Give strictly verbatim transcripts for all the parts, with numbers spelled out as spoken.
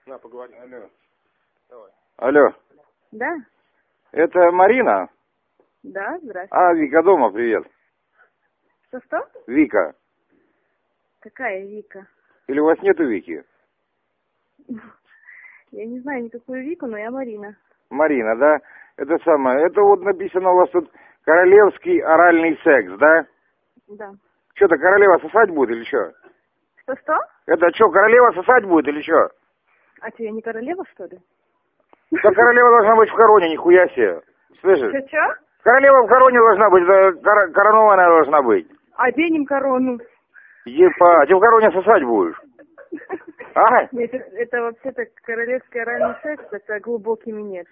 На, поговори. Алло. Давай. Алло. Да? Это Марина? Да, здравствуйте. А, Вика дома, привет. Что-что? Вика. Какая Вика? Или у вас нету Вики? Я не знаю никакую Вику, но я Марина. Марина, да? Это самое. Это вот написано у вас тут королевский оральный секс, да? Да. Что-то королева сосать будет или что? Что-что? Это что, королева сосать будет или что? А что, я не королева, что ли? Да королева должна быть в короне, нихуя себе. Слышишь? Что-что? Королева в короне должна быть, да, кор- коронованная должна быть. Оденем корону. Епа, ты в короне сосать будешь? А? Нет, это, это вообще-то королевский оральный секс, это глубокий минет.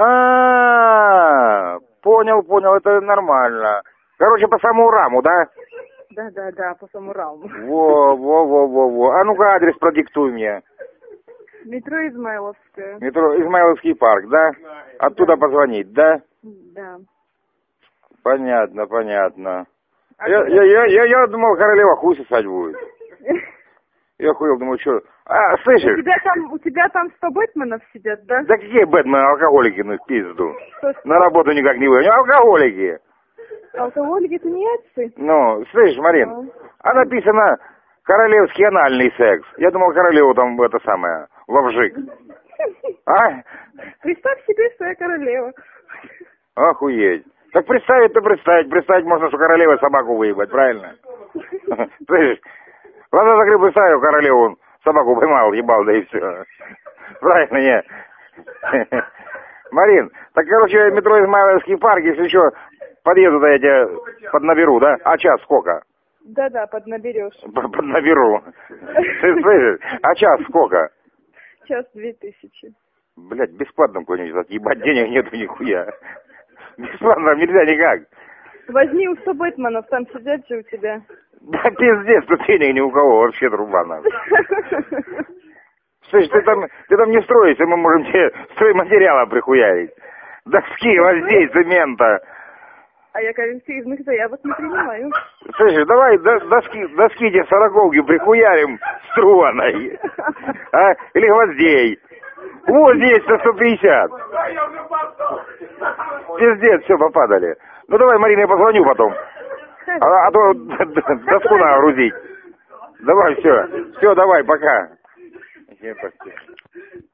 А, понял, понял, это нормально. Короче, по самому раму, да? Да-да-да, по самураму. Во, во, во, во, во. А ну-ка адрес продиктуй мне. Метро Измайловская. Метро Измайловский парк, да? Оттуда Да. позвонить, да? Да. Понятно, понятно. А Я, куда? я, я, я, я думал, королева хуй сосать будет. Я хуел, думаю, что... А, У слышишь? тебя там, у тебя там сто бэтменов сидят, да? Да какие Бэтмены, алкоголики, ну, в пизду. Что, На работу никак не выйдут. Алкоголики. алкоголики это не отцы? Ну, слышишь, Марин, а написано королевский анальный секс. Я думал, королеву там это самое, вовжик. А? Представь себе, что я королева. Охуеть. Так представить-то представить. Представить можно, что королева собаку выебать, правильно? Слышишь? Глаза закрыл, представил королеву, собаку поймал, ебал, да и все. Правильно, не? Марин, так, короче, метро Измайловский парк, если что, подъеду, да я тебя поднаберу, да? А час сколько? Да-да, поднаберешь. Поднаберу. Ты слышишь? А час сколько? Час две тысячи. Блять, бесплатно какой-нибудь, ебать, денег нету нихуя. Бесплатно нельзя никак. Возьми у сто бэтменов, там сидят же у тебя. Да пиздец, тут денег ни у кого, вообще труба надо. Слышь, ты там, ты там не строишься, мы можем тебе стройматериала прихуярить. Доски, гвоздей, цемента. А я коллективных заявок не принимаю. Слышишь, давай до, доски, доски тебе сороковки прихуярим струаной. А? Или гвоздей. Вот здесь на сто пятьдесят. Пиздец, все, попадали. Ну давай, Марина, я позвоню потом. А, а то доску надо грузить. Давай, все. Все, давай, пока.